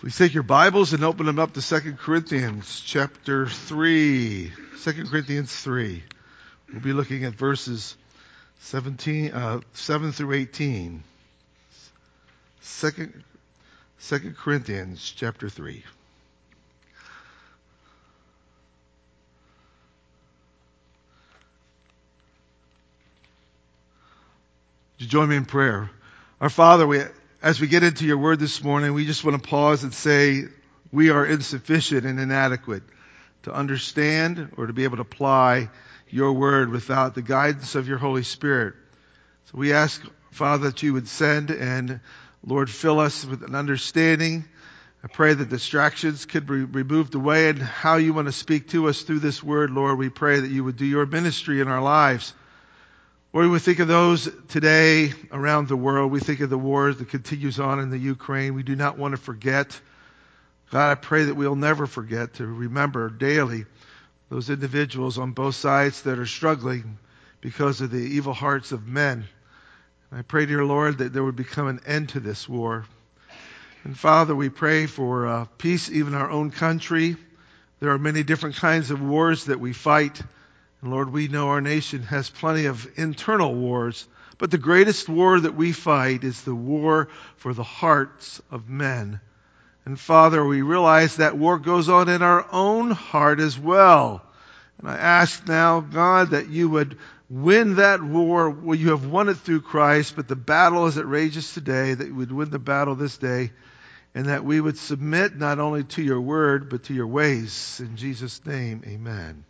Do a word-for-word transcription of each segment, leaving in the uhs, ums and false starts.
Please take your Bibles and open them up to Second Corinthians chapter three. Second Corinthians three. We'll be looking at verses seventeen, uh, seven through eighteen. Second, Second Corinthians chapter three. Would you join me in prayer? Our Father, we As we get into your word this morning, we just want to pause and say we are insufficient and inadequate to understand or to be able to apply your word without the guidance of your Holy Spirit. So we ask, Father, that you would send and, Lord, fill us with an understanding. I pray that distractions could be removed away and how you want to speak to us through this word, Lord. We pray that you would do your ministry in our lives. Lord, we think of those today around the world. We think of the war that continues on in the Ukraine. We do not want to forget. God, I pray that we'll never forget to remember daily those individuals on both sides that are struggling because of the evil hearts of men. And I pray, dear Lord, that there would become an end to this war. And Father, we pray for uh, peace even in our own country. There are many different kinds of wars that we fight. And Lord, we know our nation has plenty of internal wars, but the greatest war that we fight is the war for the hearts of men. And Father, we realize that war goes on in our own heart as well. And I ask now, God, that you would win that war. Well, you have won it through Christ, but the battle as it rages today, that you would win the battle this day, and that we would submit not only to your word, but to your ways. In Jesus' name, amen.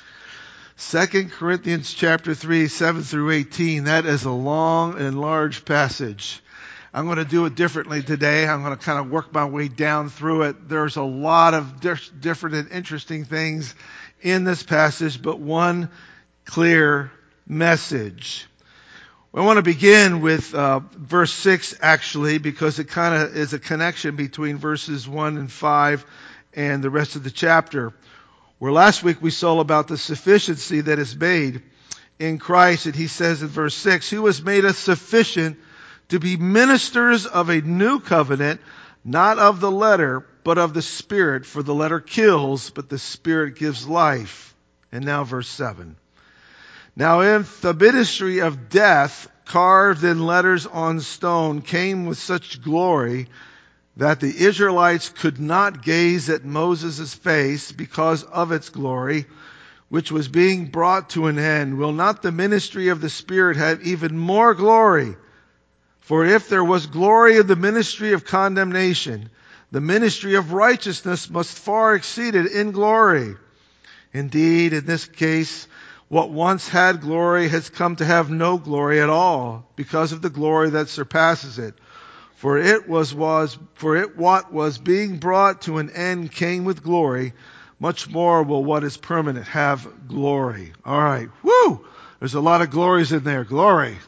Second Corinthians chapter three, seven through eighteen. That is a long and large passage. I'm going to do it differently today. I'm going to kind of work my way down through it. There's a lot of di- different and interesting things in this passage, but one clear message. I want to begin with uh, verse six, actually, because it kind of is a connection between verses one and five and the rest of the chapter. Where last week we saw about the sufficiency that is made in Christ, and he says in verse six, who has made us sufficient to be ministers of a new covenant, not of the letter, but of the Spirit. For the letter kills, but the Spirit gives life. And now verse seven. Now if the ministry of death, carved in letters on stone, came with such glory, that the Israelites could not gaze at Moses' face because of its glory, which was being brought to an end, will not the ministry of the Spirit have even more glory? For if there was glory in the ministry of condemnation, the ministry of righteousness must far exceed it in glory. Indeed, in this case, what once had glory has come to have no glory at all, because of the glory that surpasses it. For it was, was, for it what was being brought to an end came with glory. Much more will what is permanent have glory. All right. Woo! There's a lot of glories in there. Glory.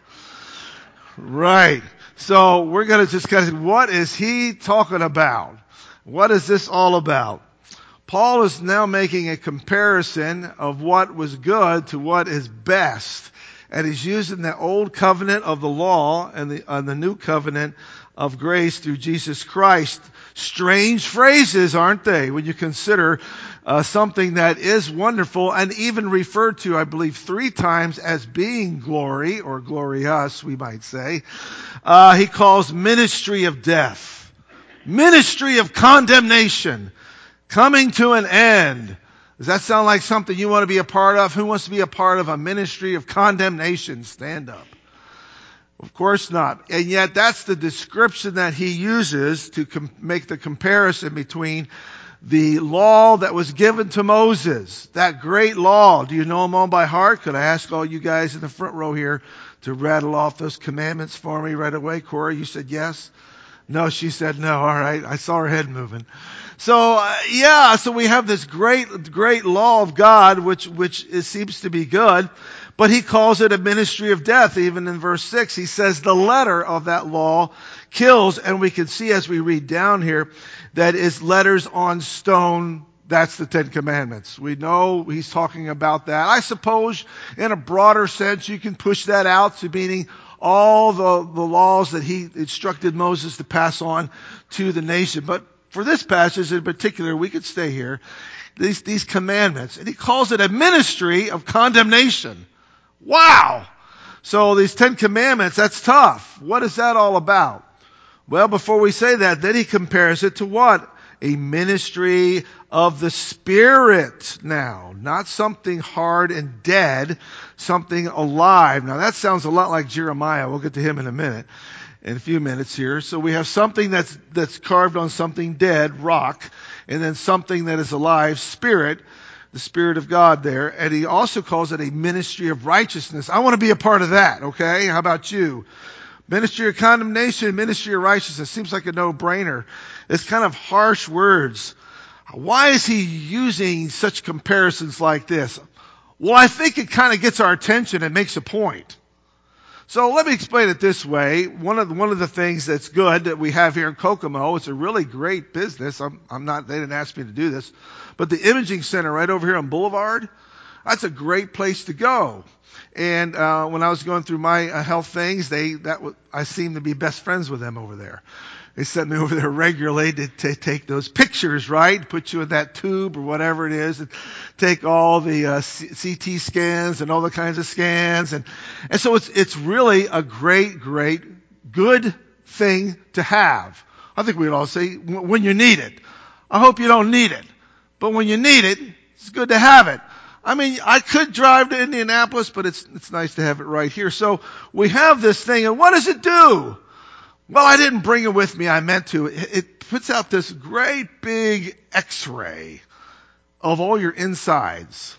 Right. So we're going to just kind of, what is he talking about? What is this all about? Paul is now making a comparison of what was good to what is best. And he's using the old covenant of the law and the, and the new covenant of grace through Jesus Christ. Strange phrases, aren't they, when you consider uh, something that is wonderful and even referred to, I believe, three times as being glory, or glorious, we might say. Uh, he calls ministry of death, ministry of condemnation, coming to an end. Does that sound like something you want to be a part of? Who wants to be a part of a ministry of condemnation? Stand up. Of course not. And yet that's the description that he uses to com- make the comparison between the law that was given to Moses, that great law. Do you know them all by heart? Could I ask all you guys in the front row here to rattle off those commandments for me right away? Cora, you said yes? No, she said no. All right. I saw her head moving. So, uh, yeah, so we have this great, great law of God, which, which is, seems to be good, but he calls it a ministry of death. Even in verse six, he says the letter of that law kills, and we can see as we read down here that is letters on stone. That's the Ten Commandments. We know he's talking about that. I suppose in a broader sense, you can push that out to meaning all the, the laws that he instructed Moses to pass on to the nation. But for this passage in particular, we could stay here, these, these commandments. And he calls it a ministry of condemnation. Wow! So these Ten Commandments, that's tough. What is that all about? Well, before we say that, then he compares it to what? A ministry of the Spirit now. Not something hard and dead, something alive. Now that sounds a lot like Jeremiah. We'll get to him in a minute, in a few minutes here. So we have something that's, that's carved on something dead, rock, and then something that is alive, Spirit, the Spirit of God there. And he also calls it a ministry of righteousness. I want to be a part of that, okay? How about you? Ministry of condemnation, ministry of righteousness. Seems like a no-brainer. It's kind of harsh words. Why is he using such comparisons like this? Well, I think it kind of gets our attention and makes a point. So let me explain it this way. One of the, one of the things that's good that we have here in Kokomo, it's a really great business. I'm, I'm not, they didn't ask me to do this, but the imaging center right over here on Boulevard, that's a great place to go. And uh, when I was going through my uh, health things, they that w- I seemed to be best friends with them over there. They sent me over there regularly to t- take those pictures, right? Put you in that tube or whatever it is, and take all the uh, C T scans and all the kinds of scans, and and so it's it's really a great, great, good thing to have. I think we'd all say w- when you need it. I hope you don't need it, but when you need it, it's good to have it. I mean, I could drive to Indianapolis, but it's it's nice to have it right here. So we have this thing, and what does it do? Well, I didn't bring it with me. I meant to. It, it puts out this great big X-ray of all your insides.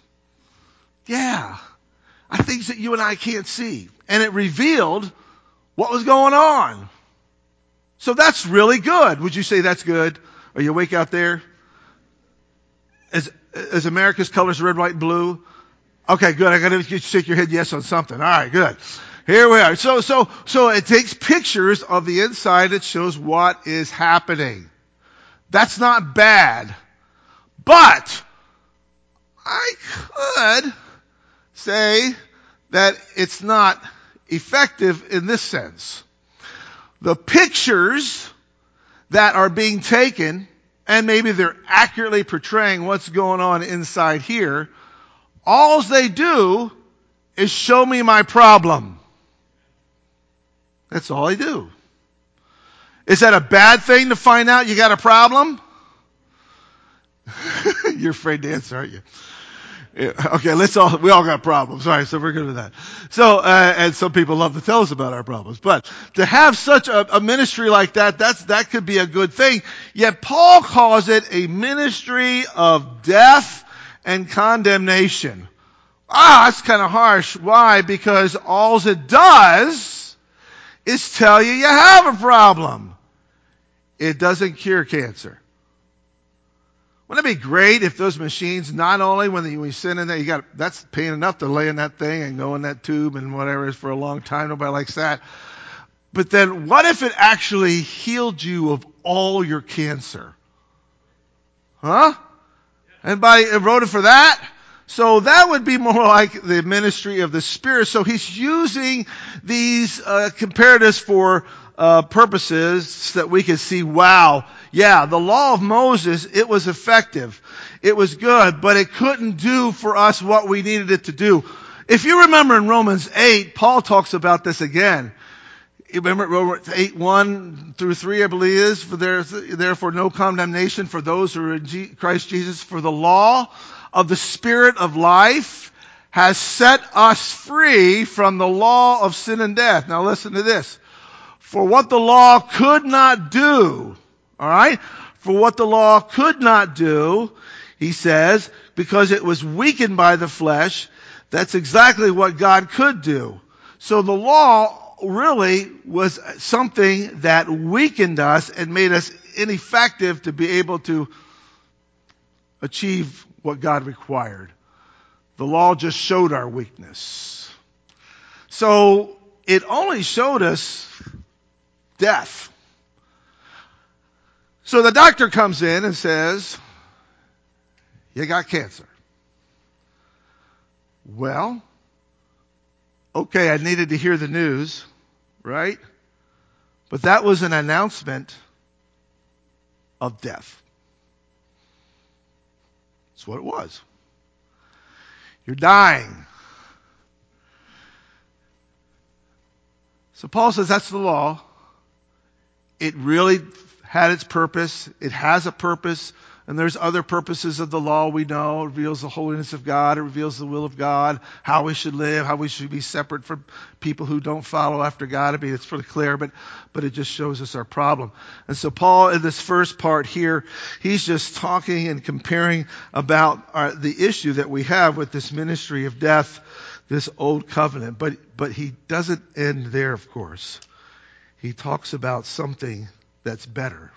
Yeah, things that you and I can't see, and it revealed what was going on. So that's really good. Would you say that's good? Are you awake out there? Is Is America's colors red, white, and blue? Okay, good. I got to shake your head yes on something. All right, good. Here we are. So, so, so it takes pictures of the inside. It shows what is happening. That's not bad. But I could say that it's not effective in this sense. The pictures that are being taken, and maybe they're accurately portraying what's going on inside here, all they do is show me my problem. That's all they do. Is that a bad thing to find out you got a problem? You're afraid to answer, aren't you? Yeah, okay, let's all, we all got problems. All right, so we're good with that. So, uh, and some people love to tell us about our problems. But to have such a, a ministry like that, that's, that could be a good thing. Yet Paul calls it a ministry of death and condemnation. Ah, that's kind of harsh. Why? Because all it does is tell you you have a problem. It doesn't cure cancer. Wouldn't it be great if those machines, not only when you, when you sit in there, you got, that's pain enough to lay in that thing and go in that tube and whatever it is for a long time. Nobody likes that. But then what if it actually healed you of all your cancer? Huh? Anybody voted for that? So that would be more like the ministry of the Spirit. So he's using these uh, comparatives for uh, purposes so that we can see, wow, yeah, the law of Moses, it was effective. It was good, but it couldn't do for us what we needed it to do. If you remember in Romans eight, Paul talks about this again. You remember Romans eight, one through three, I believe it is, for there is therefore no condemnation for those who are in G- Christ Jesus, for the law of the Spirit of life has set us free from the law of sin and death. Now listen to this. For what the law could not do, all right? For what the law could not do, he says, because it was weakened by the flesh, that's exactly what God could do. So the law really was something that weakened us and made us ineffective to be able to achieve what God required. The law just showed our weakness. So it only showed us death. So the doctor comes in and says, you got cancer. Well, okay, I needed to hear the news, right? But that was an announcement of death. That's what it was. You're dying. So Paul says that's the law. It really had its purpose. It has a purpose. And there's other purposes of the law we know. It reveals the holiness of God. It reveals the will of God, how we should live, how we should be separate from people who don't follow after God. I mean, it's pretty clear, but, but it just shows us our problem. And so Paul, in this first part here, he's just talking and comparing about our, the issue that we have with this ministry of death, this old covenant. But, but he doesn't end there, of course. He talks about something that's better.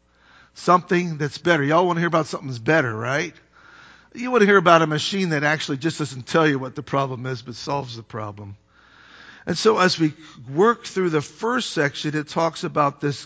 Something that's better. Y'all want to hear about something that's better, right? You want to hear about a machine that actually just doesn't tell you what the problem is, but solves the problem. And so as we work through the first section, it talks about this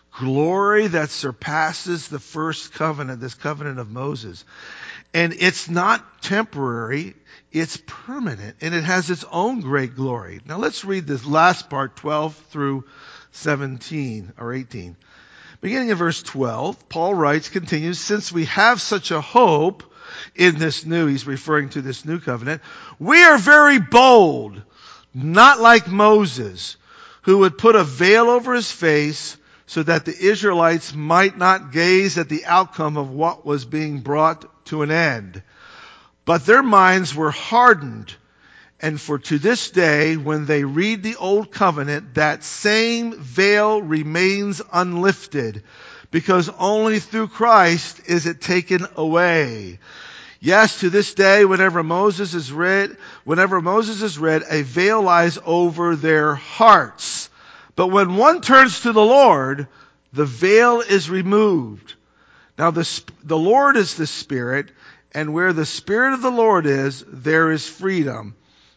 glory that surpasses the first covenant, this covenant of Moses. And it's not temporary, it's permanent, and it has its own great glory. Now let's read this last part, twelve through seventeen or eighteen. Beginning in verse twelve, Paul writes, continues, since we have such a hope in this new, he's referring to this new covenant, we are very bold, not like Moses, who would put a veil over his face so that the Israelites might not gaze at the outcome of what was being brought to an end. But their minds were hardened. And for to this day, when they read the old covenant, that same veil remains unlifted, because only through Christ is it taken away. Yes, to this day, whenever Moses is read, whenever Moses is read, a veil lies over their hearts. But when one turns to the Lord, the veil is removed. Now the, the Lord is the Spirit, and where the Spirit of the Lord is, there is freedom.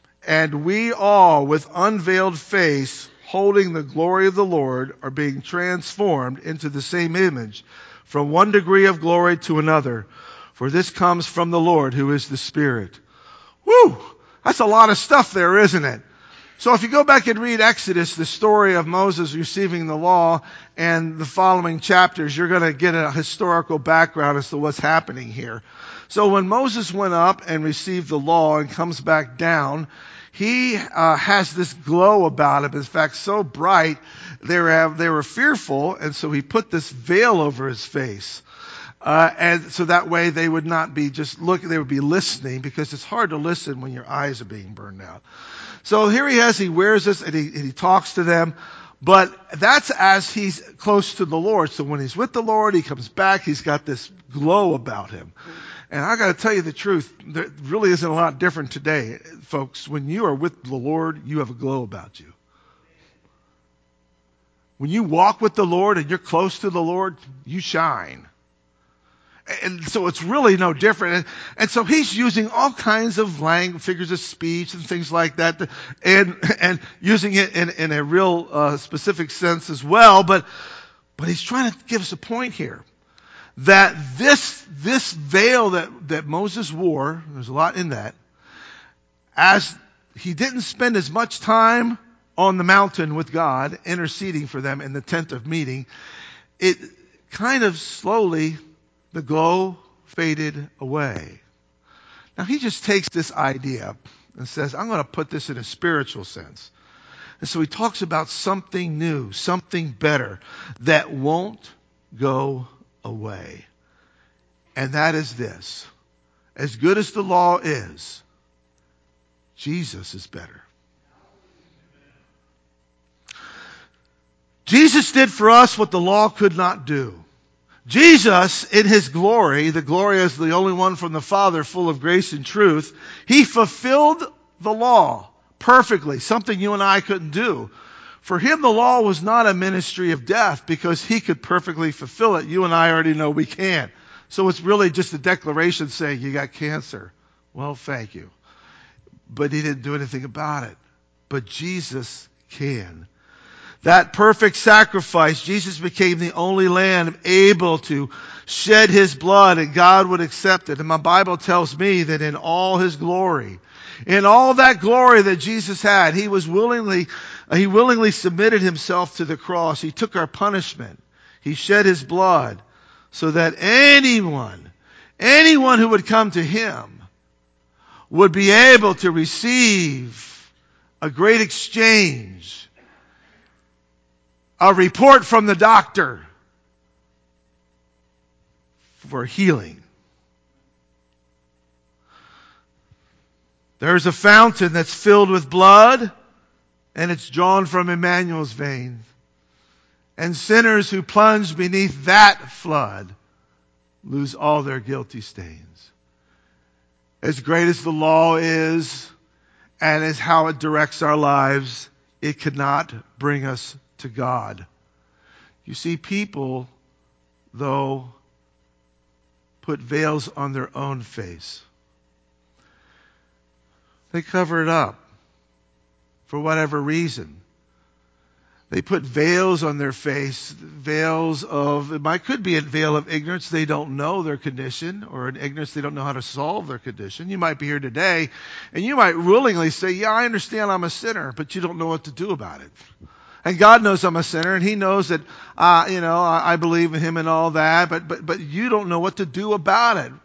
And we all, with unveiled face, holding the glory of the Lord, are being transformed into the same image, from one degree of glory to another. For this comes from the Lord, who is the Spirit. Woo! That's a lot of stuff there, isn't it? So if you go back and read Exodus, the story of Moses receiving the law, and the following chapters, you're going to get a historical background as to what's happening here. So when Moses went up and received the law and comes back down, he uh, has this glow about him. In fact, so bright, they were, they were fearful, and so he put this veil over his face. Uh, and so that way they would not be just looking, they would be listening, because it's hard to listen when your eyes are being burned out. So here he has, he wears this, and he, and he talks to them. But that's as he's close to the Lord. So when he's with the Lord, he comes back, he's got this glow about him. And I got to tell you the truth, there really isn't a lot different today, folks. When you are with the Lord, you have a glow about you. When you walk with the Lord and you're close to the Lord, you shine. And so it's really no different. And, and so he's using all kinds of language, figures of speech and things like that, and and using it in, in a real uh, specific sense as well. But but he's trying to give us a point here. That this, this veil that, that Moses wore, there's a lot in that, as he didn't spend as much time on the mountain with God, interceding for them in the tent of meeting, it kind of slowly, the glow faded away. Now he just takes this idea and says, I'm going to put this in a spiritual sense. And so he talks about something new, something better, that won't go away. And that is this. As good as the law is, Jesus is better. Jesus did for us what the law could not do. Jesus, in his glory, the glory as the only one from the Father, full of grace and truth, he fulfilled the law perfectly, something you and I couldn't do. For him, the law was not a ministry of death because he could perfectly fulfill it. You and I already know we can't. So it's really just a declaration saying you got cancer. Well, thank you. But he didn't do anything about it. But Jesus can. That perfect sacrifice, Jesus became the only lamb able to shed his blood, and God would accept it. And my Bible tells me that in all his glory, in all that glory that Jesus had, he was willingly, he willingly submitted himself to the cross. He took our punishment. He shed his blood so that anyone, anyone who would come to him would be able to receive a great exchange, a report from the doctor for healing. There's a fountain that's filled with blood, and it's drawn from Emmanuel's veins. And sinners who plunge beneath that flood lose all their guilty stains. As great as the law is, and as how it directs our lives, it cannot bring us to God. You see, people, though, put veils on their own face. They cover it up for whatever reason. They put veils on their face, veils of, it might could be a veil of ignorance. They don't know their condition, or an ignorance they don't know how to solve their condition. You might be here today, and you might willingly say, yeah, I understand I'm a sinner, but you don't know what to do about it. And God knows I'm a sinner, and He knows that, uh, you know, I, I believe in Him and all that, but, but, but you don't know what to do about it.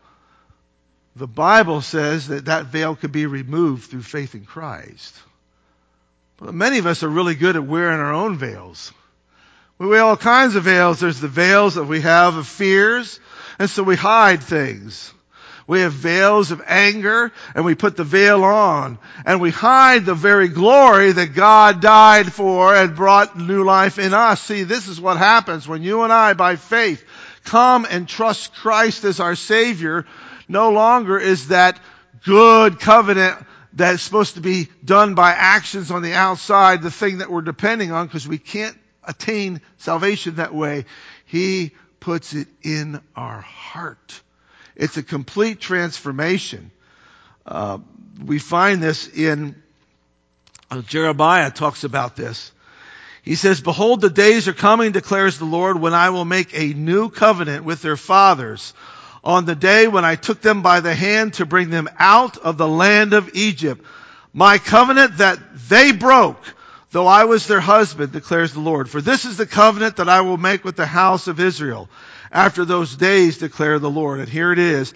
The Bible says that that veil could be removed through faith in Christ. But many of us are really good at wearing our own veils. We wear all kinds of veils. There's the veils that we have of fears, and so we hide things. We have veils of anger, and we put the veil on, and we hide the very glory that God died for and brought new life in us. See, this is what happens when you and I, by faith, come and trust Christ as our Savior. No longer is that good covenant that's supposed to be done by actions on the outside the thing that we're depending on, because we can't attain salvation that way. He puts it in our heart. It's a complete transformation. Uh, we find this in uh, Jeremiah talks about this. He says, behold, the days are coming, declares the Lord, when I will make a new covenant with their fathers, on the day when I took them by the hand to bring them out of the land of Egypt. My covenant that they broke, though I was their husband, declares the Lord. For this is the covenant that I will make with the house of Israel after those days, declare the Lord. And here it is.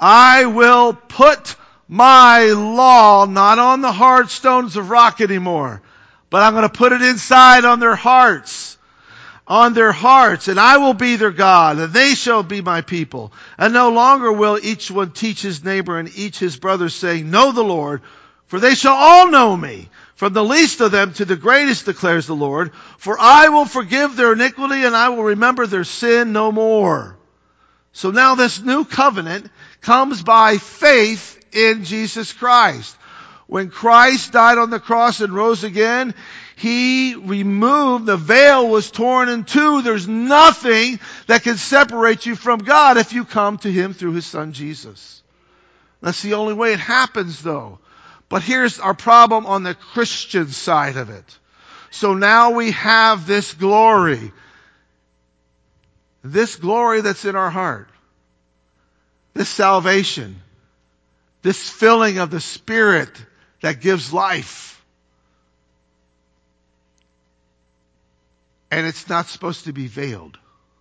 I will put my law not on the hard stones of rock anymore, but I'm going to put it inside on their hearts. On their hearts, and I will be their God, and they shall be my people. And no longer will each one teach his neighbor and each his brother, saying, know the Lord, for they shall all know me, from the least of them to the greatest, declares the Lord. For I will forgive their iniquity, and I will remember their sin no more. So now this new covenant comes by faith in Jesus Christ. When Christ died on the cross and rose again, He removed, the veil was torn in two. There's nothing that can separate you from God if you come to Him through His Son Jesus. That's the only way it happens, though. But here's our problem on the Christian side of it. So now we have this glory. This glory that's in our heart. This salvation. This filling of the Spirit that gives life. And it's not supposed to be veiled.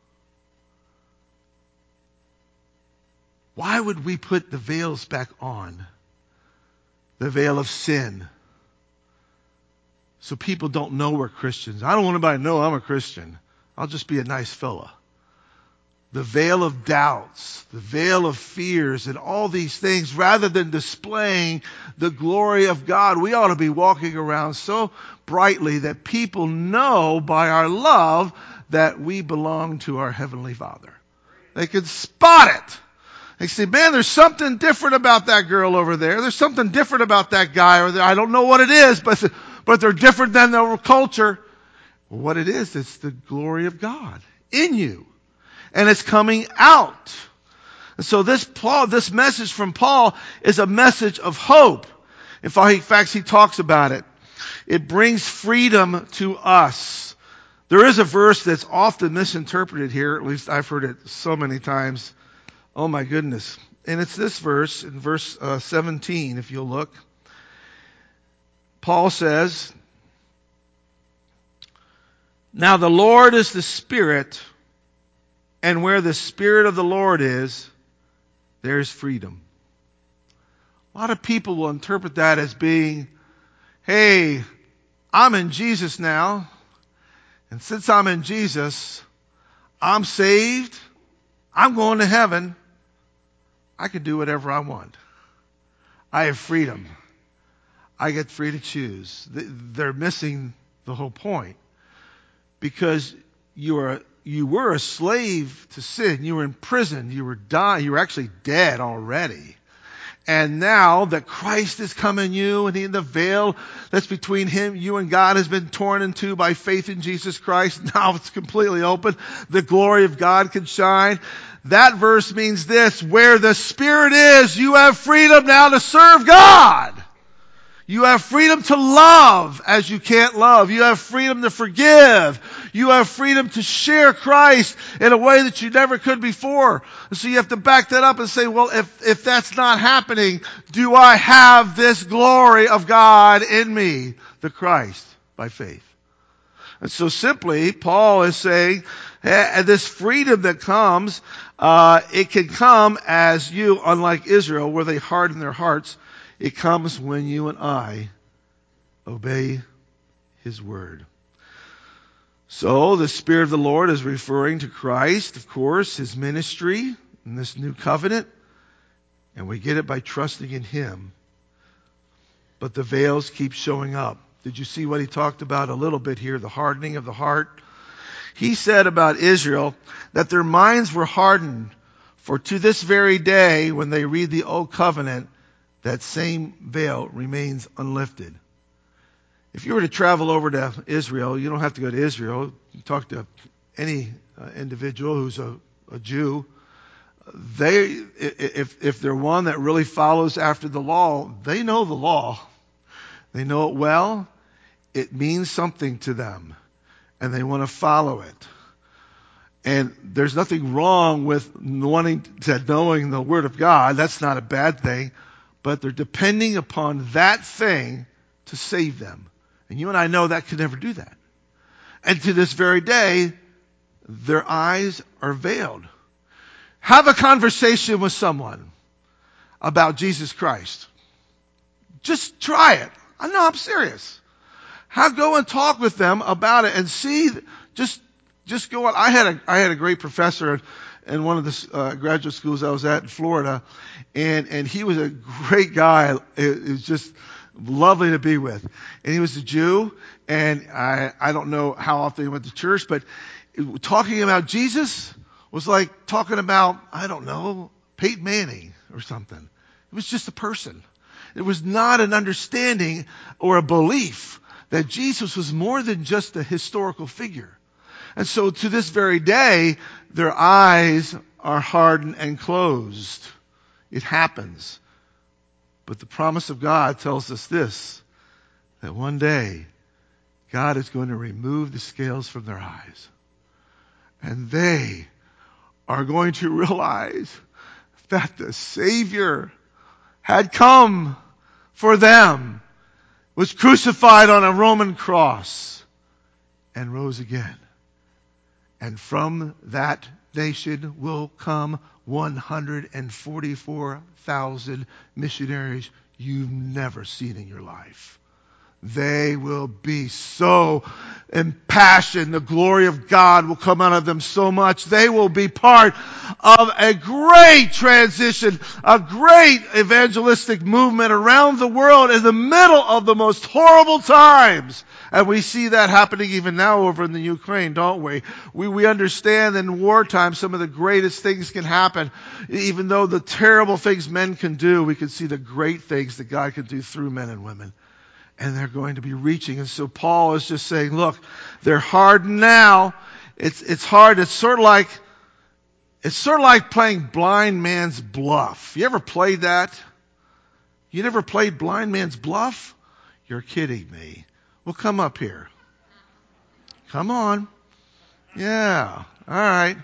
Why would we put the veils back on? The veil of sin. So people don't know we're Christians. I don't want anybody to know I'm a Christian. I'll just be a nice fella. The veil of doubts, the veil of fears, and all these things, rather than displaying the glory of God, we ought to be walking around so brightly that people know by our love that we belong to our Heavenly Father. They can spot it. They say, man, there's something different about that girl over there. There's something different about that guy over there. I don't know what it is, but, but they're different than their culture. Well, what it is, it's the glory of God in you. And it's coming out. And so this Paul, this message from Paul is a message of hope. In fact, he talks about it. It brings freedom to us. There is a verse that's often misinterpreted here. At least I've heard it so many times. Oh my goodness. And it's this verse, in verse uh, seventeen, if you'll look. Paul says, now the Lord is the Spirit, And where the Spirit of the Lord is, there's freedom. A lot of people will interpret that as being, hey, I'm in Jesus now, and since I'm in Jesus, I'm saved, I'm going to heaven, I can do whatever I want. I have freedom. I get free to choose. They're missing the whole point. Because you are you were a slave to sin. You were in prison. You were dying. You were actually dead already. And now that Christ has come in you, and he, the veil that's between him, you and God has been torn in two by faith in Jesus Christ. Now it's completely open. The glory of God can shine. That verse means this: where the Spirit is, you have freedom now to serve God. You have freedom to love as you can't love. You have freedom to forgive. You have freedom to share Christ in a way that you never could before. So you have to back that up and say, well, if, if that's not happening, do I have this glory of God in me, the Christ, by faith? And so simply, Paul is saying, eh, this freedom that comes, uh, it can come as you, unlike Israel, where they harden their hearts. It comes when you and I obey his word. So the Spirit of the Lord is referring to Christ, of course, his ministry in this new covenant. And we get it by trusting in him. But the veils keep showing up. Did you see what he talked about a little bit here? The hardening of the heart. He said about Israel that their minds were hardened. For to this very day, when they read the Old Covenant, that same veil remains unlifted. If you were to travel over to Israel, you don't have to go to Israel. You talk to any uh, individual who's a, a Jew. They, if, if they're one that really follows after the law, they know the law. They know it well. It means something to them. And they want to follow it. And there's nothing wrong with wanting to knowing the Word of God. That's not a bad thing. But they're depending upon that thing to save them. And you and I know that could never do that. And to this very day, their eyes are veiled. Have a conversation with someone about Jesus Christ. Just try it. I know, I'm serious. Have, go and talk with them about it and see, just, just go on. I had a, I had a great professor in one of the uh, graduate schools I was at in Florida, and, and he was a great guy. It, it was just lovely to be with. And he was a Jew, and I, I don't know how often he went to church, but it, talking about Jesus was like talking about, I don't know, Peyton Manning or something. It was just a person. It was not an understanding or a belief that Jesus was more than just a historical figure. And so to this very day, their eyes are hardened and closed. It happens. But the promise of God tells us this, that one day God is going to remove the scales from their eyes. And they are going to realize that the Savior had come for them, was crucified on a Roman cross, and rose again. And from that nation will come one hundred forty-four thousand missionaries you've never seen in your life. They will be so impassioned. The glory of God will come out of them so much. They will be part of a great transition, a great evangelistic movement around the world in the middle of the most horrible times. And we see that happening even now over in the Ukraine, don't we? We, we understand that in wartime some of the greatest things can happen. Even though the terrible things men can do, we can see the great things that God can do through men and women. And they're going to be reaching. And so Paul is just saying, look, they're hardened now. It's, it's hard. It's sort of like, it's sort of like playing blind man's bluff. You ever played that? You never played blind man's bluff? You're kidding me. Well, come up here. Come on. Yeah. All right.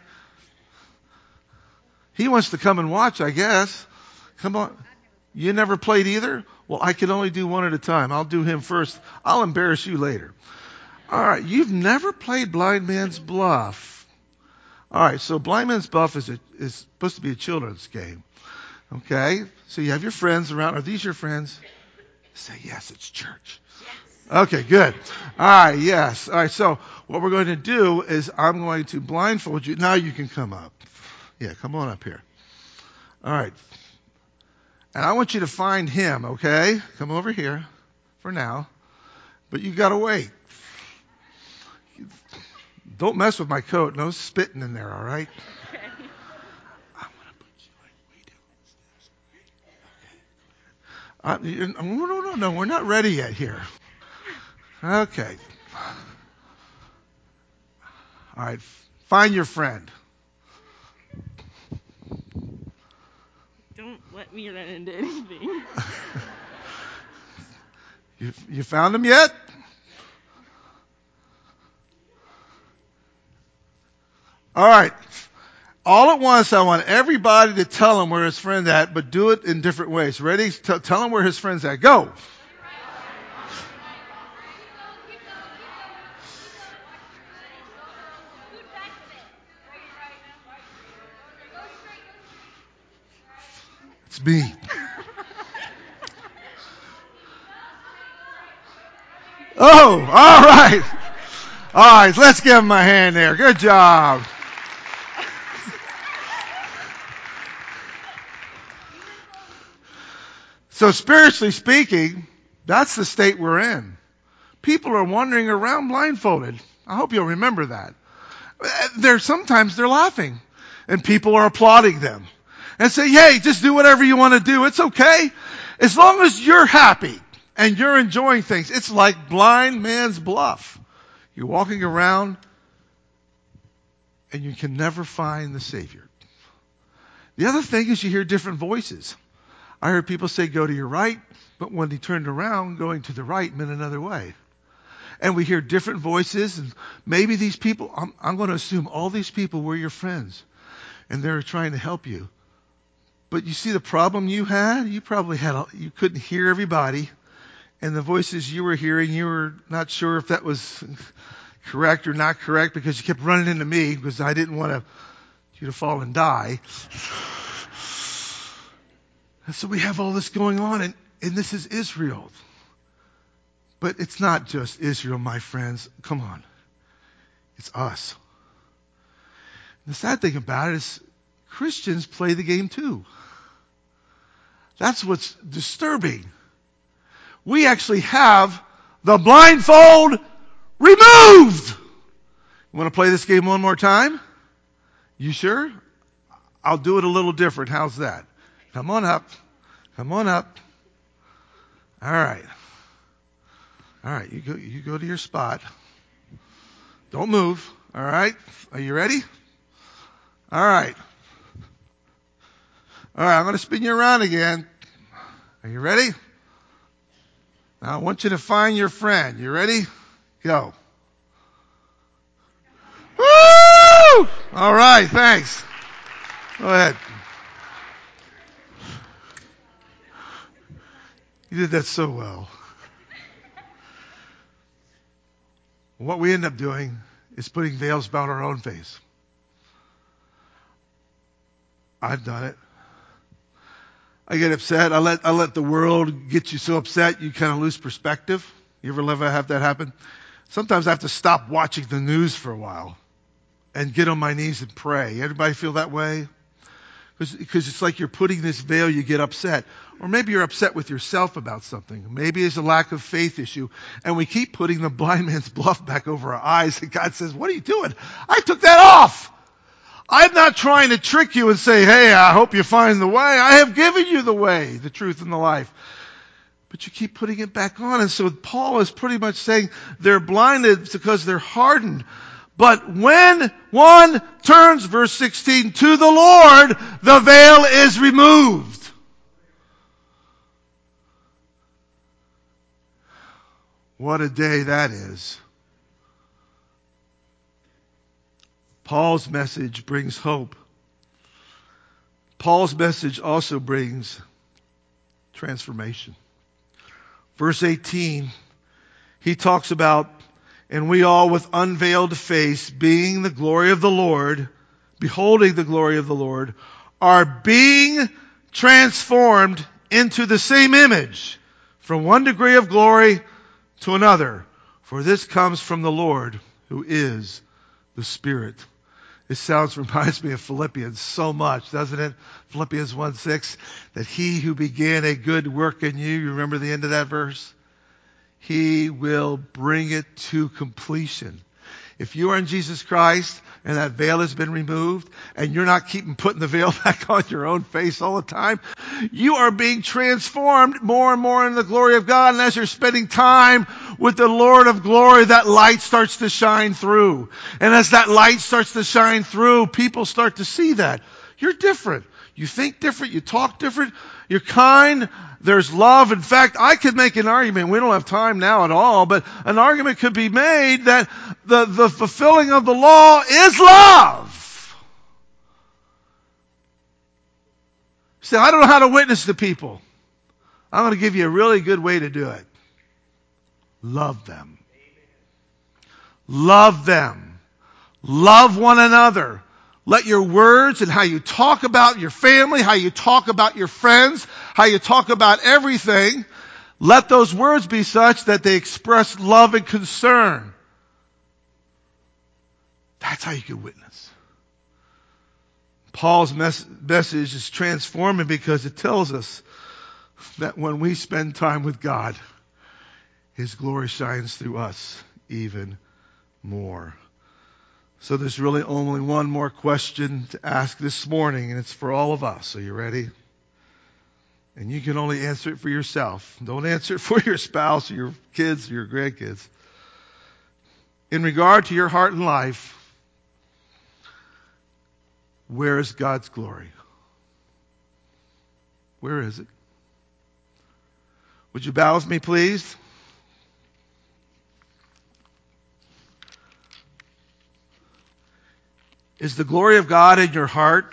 He wants to come and watch, I guess. Come on. You never played either? Well, I can only do one at a time. I'll do him first. I'll embarrass you later. All right. You've never played blind man's bluff. All right, so Blind Man's Buff is, a, is supposed to be a children's game. Okay? So you have your friends around. Are these your friends? Say, yes, it's church. Okay, good. All right, yes. All right, so what we're going to do is I'm going to blindfold you. Now you can come up. Yeah, come on up here. All right. And I want you to find him, okay? Come over here for now. But you got to wait. Don't mess with my coat. No spitting in there, all right? Okay. I'm going to put you like way down. Uh, no, no, no, no. We're not ready yet here. Okay. All right. Find your friend. Don't let me run into anything. you, you found him yet? All right. All at once, I want everybody to tell him where his friend's at, but do it in different ways. Ready? T- tell him where his friend's at. Go. It's me. Oh, all right. All right, let's give him a hand there. Good job. So spiritually speaking, that's the state we're in. People are wandering around blindfolded. I hope you'll remember that. They're, sometimes they're laughing, and people are applauding them and say, hey, just do whatever you want to do. It's okay. As long as you're happy and you're enjoying things. It's like blind man's bluff. You're walking around and you can never find the Savior. The other thing is you hear different voices. I heard people say go to your right, but when they turned around, going to the right meant another way. And we hear different voices, and maybe these people, I'm, I'm going to assume all these people were your friends, and they're trying to help you. But you see the problem you had? You probably had, a, you couldn't hear everybody, and the voices you were hearing, you were not sure if that was correct or not correct because you kept running into me because I didn't want to, you to fall and die. And so we have all this going on, and, and this is Israel. But it's not just Israel, my friends. Come on. It's us. The sad thing about it is Christians play the game too. That's what's disturbing. We actually have the blindfold removed. You want to play this game one more time? You sure? I'll do it a little different. How's that? Come on up. Come on up. All right. All right. You go, you go to your spot. Don't move. All right. Are you ready? All right. All right. I'm going to spin you around again. Are you ready? Now I want you to find your friend. You ready? Go. Woo! All right. Thanks. Go ahead. You did that so well. What we end up doing is putting veils about our own face. I've done it. I get upset. I let I let the world get you so upset you kind of lose perspective. You ever ever have that happen? Sometimes I have to stop watching the news for a while and get on my knees and pray. Everybody feel that way? Because it's like you're putting this veil, you get upset. Or maybe you're upset with yourself about something. Maybe it's a lack of faith issue. And we keep putting the blind man's bluff back over our eyes. And God says, what are you doing? I took that off. I'm not trying to trick you and say, hey, I hope you find the way. I have given you the way, the truth, and the life. But you keep putting it back on. And so Paul is pretty much saying they're blinded because they're hardened. But when one turns, verse sixteen, to the Lord, the veil is removed. What a day that is. Paul's message brings hope. Paul's message also brings transformation. Verse eighteen, he talks about, and we all with unveiled face, being the glory of the Lord, beholding the glory of the Lord, are being transformed into the same image from one degree of glory to another. For this comes from the Lord, who is the Spirit. This sounds, reminds me of Philippians so much, doesn't it? Philippians one six, that he who began a good work in you, you remember the end of that verse? He will bring it to completion. If you are in Jesus Christ and that veil has been removed and you're not keeping putting the veil back on your own face all the time, you are being transformed more and more in the glory of God. And as you're spending time with the Lord of glory, that light starts to shine through. And as that light starts to shine through, people start to see that. You're different. You think different. You talk different. You're kind. There's love. In fact, I could make an argument. We don't have time now at all, but an argument could be made that the, the fulfilling of the law is love. See, I don't know how to witness to people. I'm going to give you a really good way to do it. Love them. Love them. Love one another. Let your words and how you talk about your family, how you talk about your friends, how you talk about everything, let those words be such that they express love and concern. That's how you can witness. Paul's mes- message is transforming because it tells us that when we spend time with God, His glory shines through us even more. So there's really only one more question to ask this morning, and it's for all of us. Are you ready? And you can only answer it for yourself. Don't answer it for your spouse or your kids or your grandkids. In regard to your heart and life, where is God's glory? Where is it? Would you bow with me, please? Is the glory of God in your heart?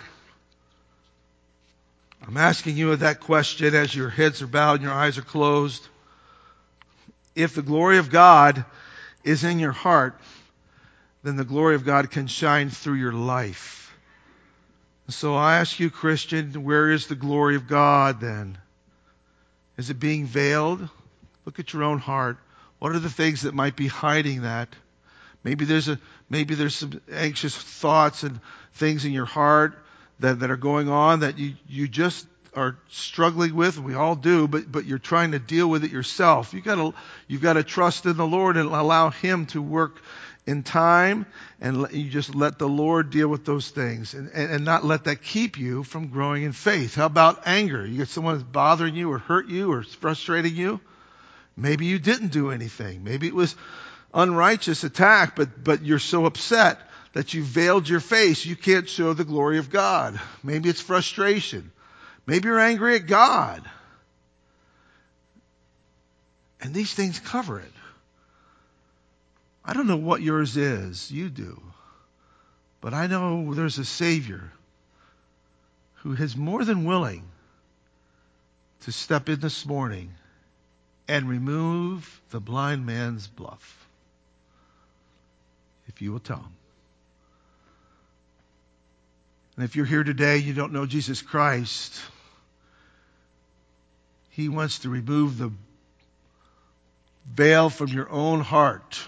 I'm asking you that question as your heads are bowed and your eyes are closed. If the glory of God is in your heart, then the glory of God can shine through your life. So I ask you, Christian, where is the glory of God then? Is it being veiled? Look at your own heart. What are the things that might be hiding that? Maybe there's a maybe there's some anxious thoughts and things in your heart that, that are going on that you, you just are struggling with. We all do, but but you're trying to deal with it yourself. You gotta you've got to trust in the Lord and allow Him to work in time, and let, you just let the Lord deal with those things, and, and, and not let that keep you from growing in faith. How about anger? You get someone that's bothering you or hurt you or frustrating you. Maybe you didn't do anything. Maybe it was unrighteous attack, but, but you're so upset that you veiled your face. You can't show the glory of God. Maybe it's frustration. Maybe you're angry at God. And these things cover it. I don't know what yours is. You do. But I know there's a Savior who is more than willing to step in this morning and remove the blind man's bluff. If you will tell him. And if you're here today, you don't know Jesus Christ, He wants to remove the veil from your own heart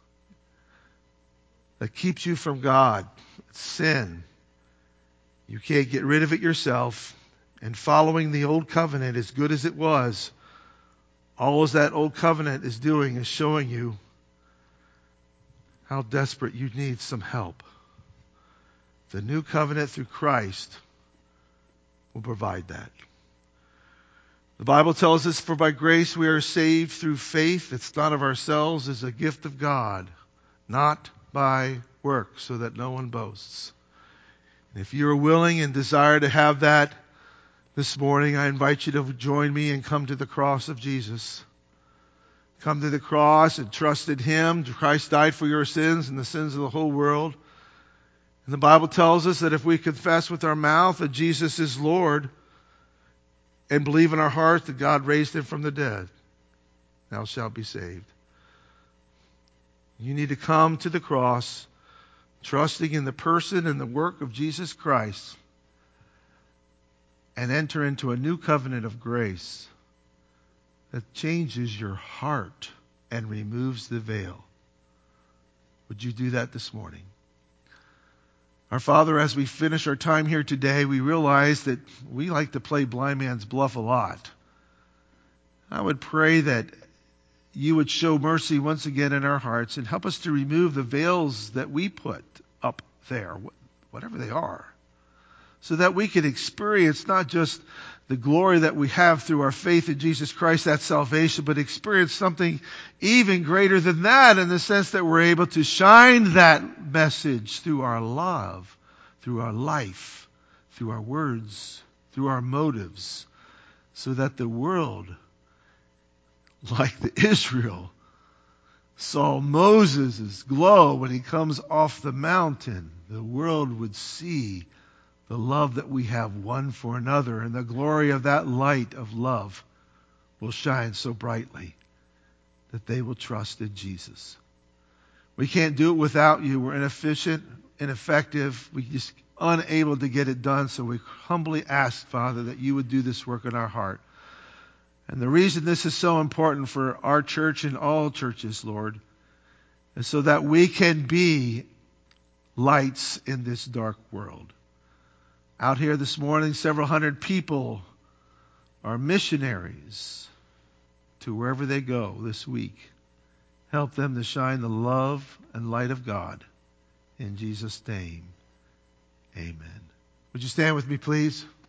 that keeps you from God. It's sin. You can't get rid of it yourself. And following the old covenant, as good as it was, all that old covenant is doing is showing you how desperate you need some help. The new covenant through Christ will provide that. The Bible tells us, for by grace we are saved through faith. It's not of ourselves, it's a gift of God, not by works, so that no one boasts. And if you are willing and desire to have that this morning, I invite you to join me and come to the cross of Jesus. Come to the cross and trust in Him. Christ died for your sins and the sins of the whole world. And the Bible tells us that if we confess with our mouth that Jesus is Lord and believe in our heart that God raised Him from the dead, thou shalt be saved. You need to come to the cross trusting in the person and the work of Jesus Christ, and enter into a new covenant of grace that changes your heart and removes the veil. Would you do that this morning? Our Father, as we finish our time here today, we realize that we like to play blind man's bluff a lot. I would pray that you would show mercy once again in our hearts and help us to remove the veils that we put up there, whatever they are, so that we can experience not just the glory that we have through our faith in Jesus Christ, that salvation, but experience something even greater than that, in the sense that we're able to shine that message through our love, through our life, through our words, through our motives, so that the world, like the Israel, saw Moses' glow when he comes off the mountain. The world would see the love that we have one for another, and the glory of that light of love will shine so brightly that they will trust in Jesus. We can't do it without you. We're inefficient, ineffective. We're just unable to get it done. So we humbly ask, Father, that you would do this work in our heart. And the reason this is so important for our church and all churches, Lord, is so that we can be lights in this dark world. Out here this morning, several hundred people are missionaries to wherever they go this week. Help them to shine the love and light of God. In Jesus' name, amen. Would you stand with me, please?